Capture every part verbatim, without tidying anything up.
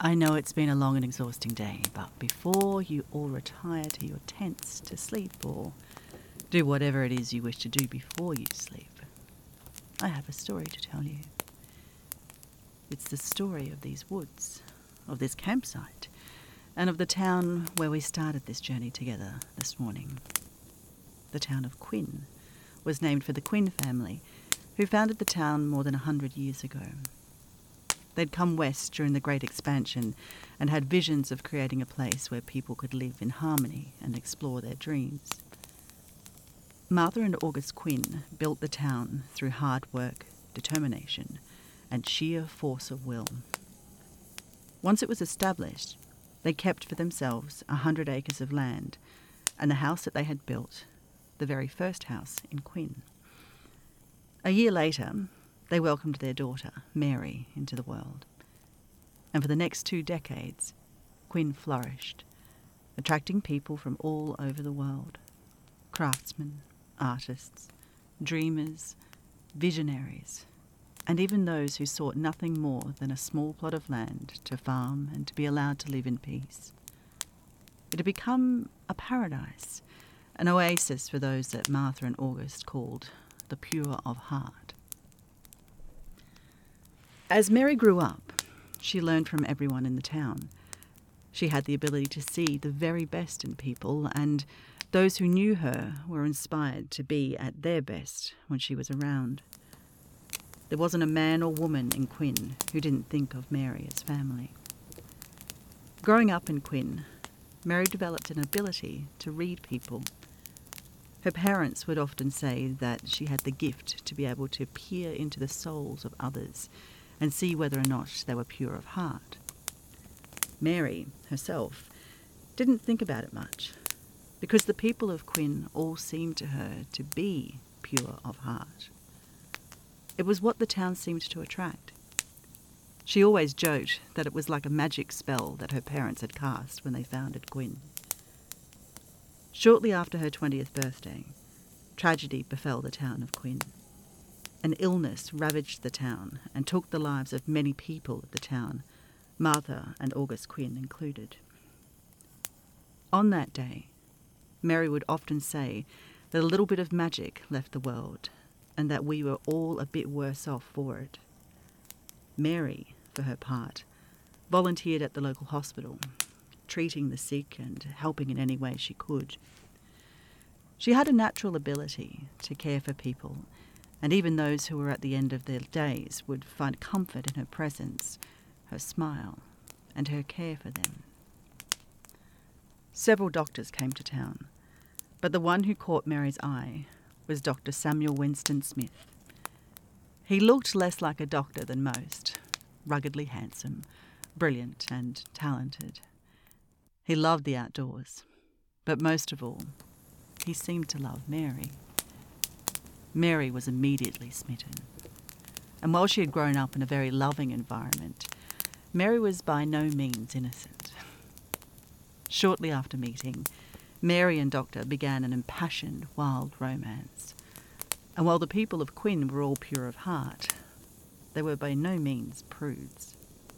I know it's been a long and exhausting day, but before you all retire to your tents to sleep or do whatever it is you wish to do before you sleep, I have a story to tell you. It's the story of these woods, of this campsite, and of the town where we started this journey together this morning. The town of Quinn was named for the Quinn family, who founded the town more than a hundred years ago. They'd come west during the Great Expansion and had visions of creating a place where people could live in harmony and explore their dreams. Martha and August Quinn built the town through hard work, determination, and sheer force of will. Once it was established, they kept for themselves a hundred acres of land and the house that they had built, the very first house in Quinn. A year later, they welcomed their daughter, Mary, into the world. And for the next two decades, Quinn flourished, attracting people from all over the world. Craftsmen, artists, dreamers, visionaries, and even those who sought nothing more than a small plot of land to farm and to be allowed to live in peace. It had become a paradise, an oasis for those that Martha and August called the pure of heart. As Mary grew up, she learned from everyone in the town. She had the ability to see the very best in people, and those who knew her were inspired to be at their best when she was around. There wasn't a man or woman in Quinn who didn't think of Mary as family. Growing up in Quinn, Mary developed an ability to read people. Her parents would often say that she had the gift to be able to peer into the souls of others and see whether or not they were pure of heart. Mary, herself, didn't think about it much, because the people of Quinn all seemed to her to be pure of heart. It was what the town seemed to attract. She always joked that it was like a magic spell that her parents had cast when they founded Quinn. Shortly after her twentieth birthday, tragedy befell the town of Quinn. An illness ravaged the town and took the lives of many people of the town, Martha and August Quinn included. On that day, Mary would often say that a little bit of magic left the world and that we were all a bit worse off for it. Mary, for her part, volunteered at the local hospital, treating the sick and helping in any way she could. She had a natural ability to care for people, and even those who were at the end of their days would find comfort in her presence, her smile, and her care for them. Several doctors came to town, but the one who caught Mary's eye was Doctor Samuel Winston Smith. He looked less like a doctor than most, ruggedly handsome, brilliant and talented. He loved the outdoors, but most of all, he seemed to love Mary. Mary was immediately smitten. And while she had grown up in a very loving environment, Mary was by no means innocent. Shortly after meeting, Mary and Doctor began an impassioned, wild romance. And while the people of Quinn were all pure of heart, they were by no means prudes.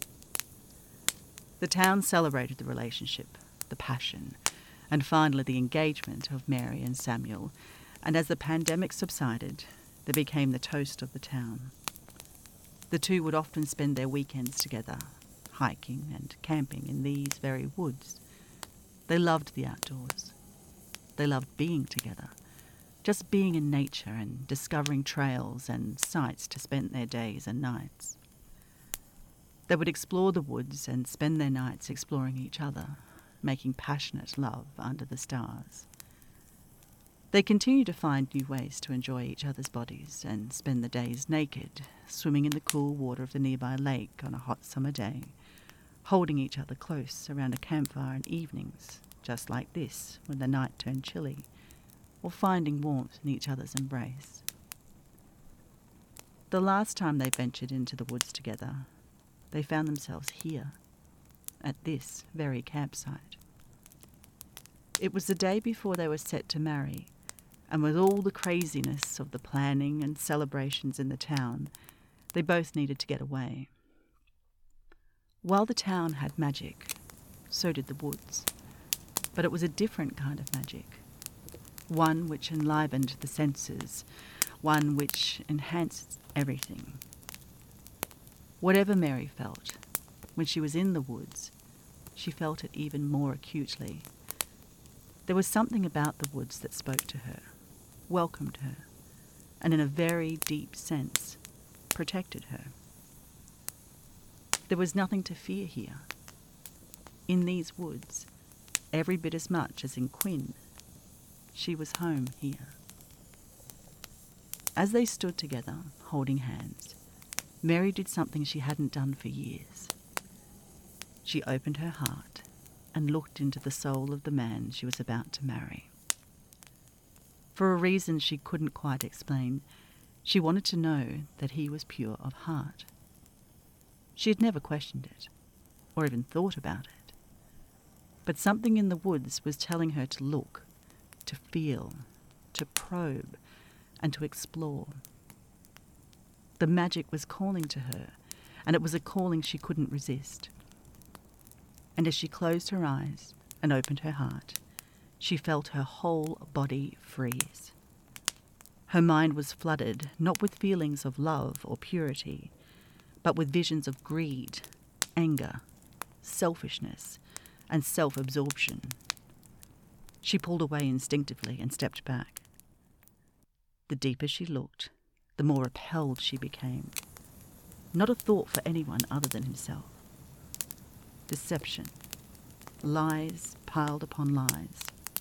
The town celebrated the relationship, the passion, and finally the engagement of Mary and Samuel, and as the pandemic subsided, they became the toast of the town. The two would often spend their weekends together, hiking and camping in these very woods. They loved the outdoors. They loved being together, just being in nature and discovering trails and sights to spend their days and nights. They would explore the woods and spend their nights exploring each other, making passionate love under the stars. They continued to find new ways to enjoy each other's bodies and spend the days naked, swimming in the cool water of the nearby lake on a hot summer day, holding each other close around a campfire in evenings, just like this when the night turned chilly, or finding warmth in each other's embrace. The last time they ventured into the woods together, they found themselves here, at this very campsite. It was the day before they were set to marry, and with all the craziness of the planning and celebrations in the town, they both needed to get away. While the town had magic, so did the woods. But it was a different kind of magic. One which enlivened the senses, one which enhanced everything. Whatever Mary felt, when she was in the woods, she felt it even more acutely. There was something about the woods that spoke to her, welcomed her, and in a very deep sense, protected her. There was nothing to fear here. In these woods, every bit as much as in Quinn, she was home here. As they stood together, holding hands, Mary did something she hadn't done for years. She opened her heart and looked into the soul of the man she was about to marry. For a reason she couldn't quite explain, she wanted to know that he was pure of heart. She had never questioned it, or even thought about it. But something in the woods was telling her to look, to feel, to probe, and to explore. The magic was calling to her, and it was a calling she couldn't resist. And as she closed her eyes and opened her heart, she felt her whole body freeze. Her mind was flooded not with feelings of love or purity, but with visions of greed, anger, selfishness, and self-absorption. She pulled away instinctively and stepped back. The deeper she looked, the more repelled she became. Not a thought for anyone other than himself. Deception. Lies piled upon lies.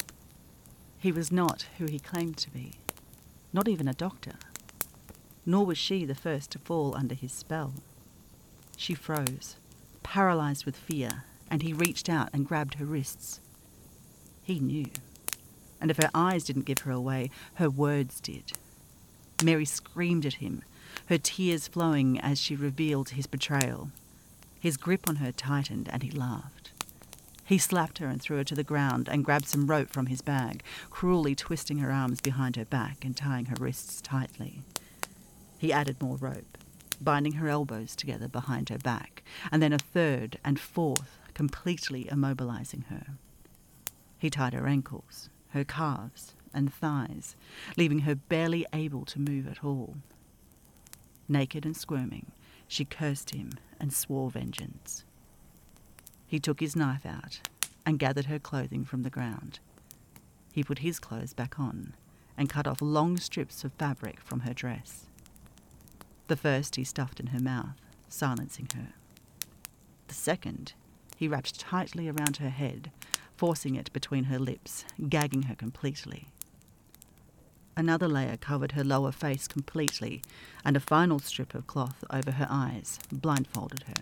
He was not who he claimed to be, not even a doctor. Nor was she the first to fall under his spell. She froze, paralysed with fear, and he reached out and grabbed her wrists. He knew. And if her eyes didn't give her away, her words did. Mary screamed at him, her tears flowing as she revealed his betrayal. His grip on her tightened and he laughed. He slapped her and threw her to the ground and grabbed some rope from his bag, cruelly twisting her arms behind her back and tying her wrists tightly. He added more rope, binding her elbows together behind her back, and then a third and fourth, completely immobilizing her. He tied her ankles, her calves and thighs, leaving her barely able to move at all. Naked and squirming, she cursed him and swore vengeance. He took his knife out and gathered her clothing from the ground. He put his clothes back on and cut off long strips of fabric from her dress. The first he stuffed in her mouth, silencing her. The second he wrapped tightly around her head, forcing it between her lips, gagging her completely. Another layer covered her lower face completely, and a final strip of cloth over her eyes blindfolded her.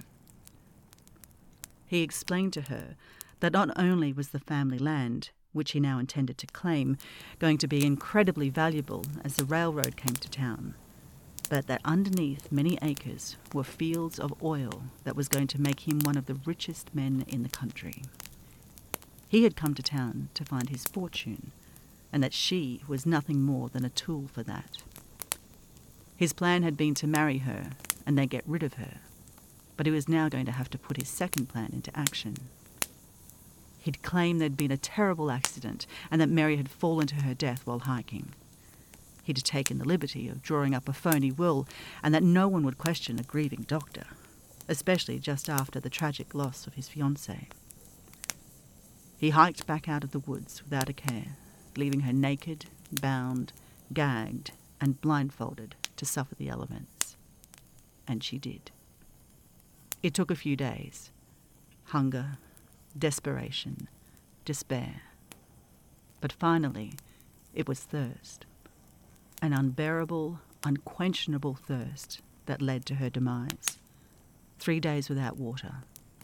He explained to her that not only was the family land, which he now intended to claim, going to be incredibly valuable as the railroad came to town, but that underneath many acres were fields of oil that was going to make him one of the richest men in the country. He had come to town to find his fortune, and that she was nothing more than a tool for that. His plan had been to marry her and then get rid of her, but he was now going to have to put his second plan into action. He'd claimed there'd been a terrible accident and that Mary had fallen to her death while hiking. He'd taken the liberty of drawing up a phony will, and that no one would question a grieving doctor, especially just after the tragic loss of his fiancée. He hiked back out of the woods without a care, leaving her naked, bound, gagged, and blindfolded to suffer the elements. And she did. It took a few days. Hunger, desperation, despair. But finally, it was thirst. An unbearable, unquenchable thirst that led to her demise. Three days without water.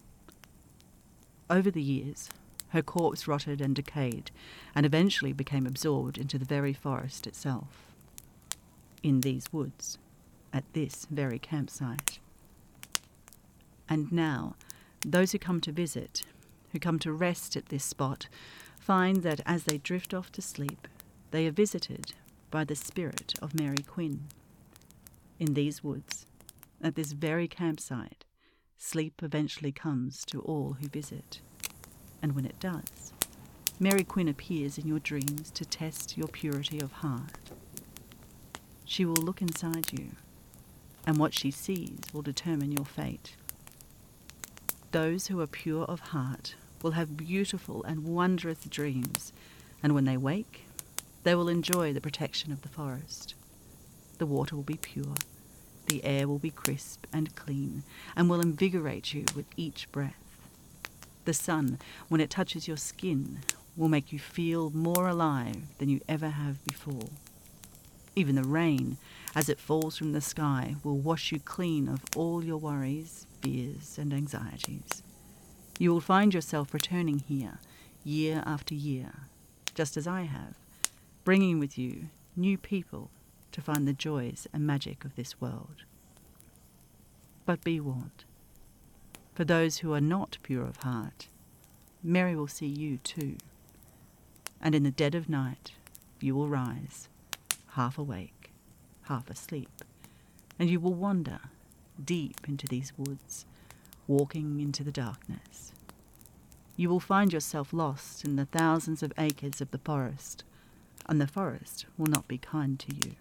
Over the years, her corpse rotted and decayed, and eventually became absorbed into the very forest itself. In these woods, at this very campsite. And now, those who come to visit, who come to rest at this spot, find that as they drift off to sleep, they are visited by the spirit of Mary Quinn. In these woods, at this very campsite, Sleep eventually comes to all who visit, and when it does, Mary Quinn appears in your dreams to test your purity of heart. She will look inside you, and what she sees will determine your fate. Those who are pure of heart will have beautiful and wondrous dreams, and when they wake, they will enjoy the protection of the forest. The water will be pure, the air will be crisp and clean, and will invigorate you with each breath. The sun, when it touches your skin, will make you feel more alive than you ever have before. Even the rain, as it falls from the sky, will wash you clean of all your worries, fears, and anxieties. You will find yourself returning here, year after year, just as I have, bringing with you new people to find the joys and magic of this world. But be warned, for those who are not pure of heart, Mary will see you too, and in the dead of night you will rise, half awake, half asleep, and you will wander deep into these woods, walking into the darkness. You will find yourself lost in the thousands of acres of the forest, and the forest will not be kind to you.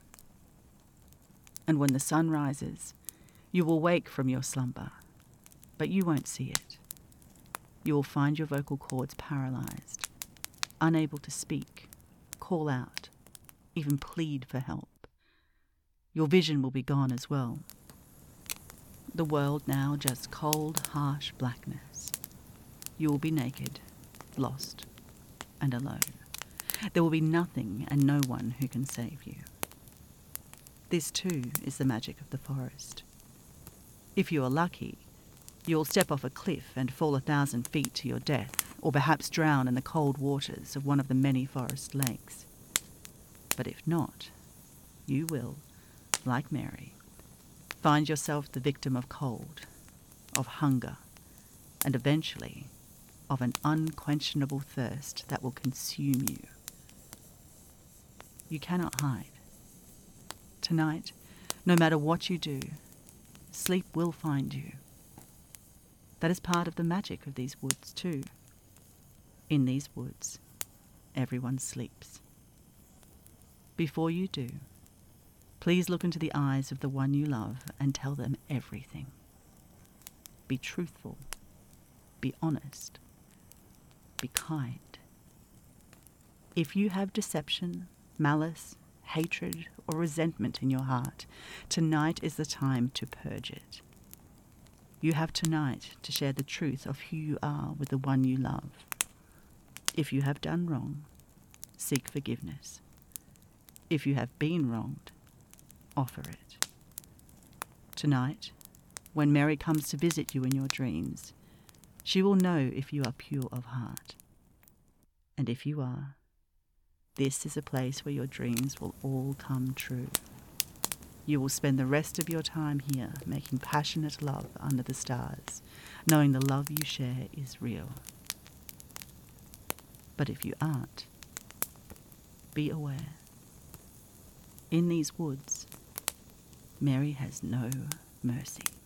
And when the sun rises, you will wake from your slumber, but you won't see it. You will find your vocal cords paralyzed, unable to speak, call out, even plead for help. Your vision will be gone as well. The world now just cold, harsh blackness. You will be naked, lost, and alone. There will be nothing and no one who can save you. This too is the magic of the forest. If you are lucky, you will step off a cliff and fall a thousand feet to your death, or perhaps drown in the cold waters of one of the many forest lakes. But if not, you will, like Mary, find yourself the victim of cold, of hunger, and eventually of an unquenchable thirst that will consume you. You cannot hide. Tonight, no matter what you do, sleep will find you. That is part of the magic of these woods too. In these woods, everyone sleeps. Before you do, please look into the eyes of the one you love and tell them everything. Be truthful. Be honest. Be kind. If you have deception, malice, hatred, or resentment in your heart, tonight is the time to purge it. You have tonight to share the truth of who you are with the one you love. If you have done wrong, seek forgiveness. If you have been wronged, offer it. Tonight, when Mary comes to visit you in your dreams, she will know if you are pure of heart. And if you are, this is a place where your dreams will all come true. You will spend the rest of your time here making passionate love under the stars, knowing the love you share is real. But if you aren't, be aware. In these woods, Mary has no mercy.